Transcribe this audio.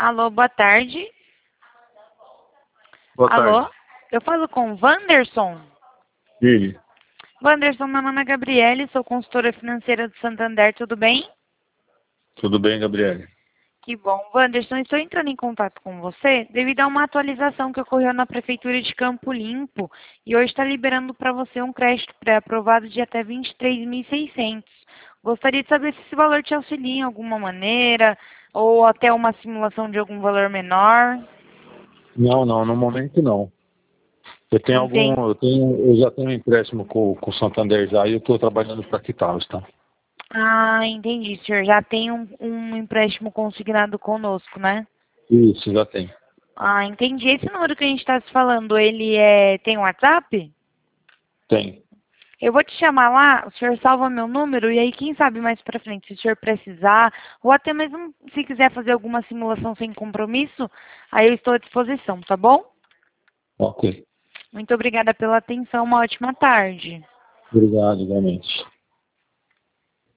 Alô, boa tarde. Boa Alô, tarde. eu falo com o Wanderson. Diga. Wanderson, meu nome é Gabriele, sou consultora financeira do Santander, tudo bem? Tudo bem, Gabriele? Que bom. Wanderson, estou entrando em contato com você devido a uma atualização que ocorreu na Prefeitura de Campo Limpo e hoje está liberando para você um crédito pré-aprovado de até 23.600. Gostaria de saber se esse valor te auxilia em alguma maneira ou até uma simulação de algum valor menor. Não, no momento não. Entendi. Eu já tenho um empréstimo com o Santander já e eu estou trabalhando para quitá-los, tá? Ah, entendi. O senhor já tem um empréstimo consignado conosco, né? Isso, já tem. Ah, entendi. Esse número que a gente está se falando, tem um WhatsApp? Tem. Eu vou te chamar lá, o senhor salva meu número e aí quem sabe mais pra frente, se o senhor precisar, ou até mesmo se quiser fazer alguma simulação sem compromisso, aí eu estou à disposição, tá bom? Ok. Muito obrigada pela atenção, uma ótima tarde. Obrigado, igualmente.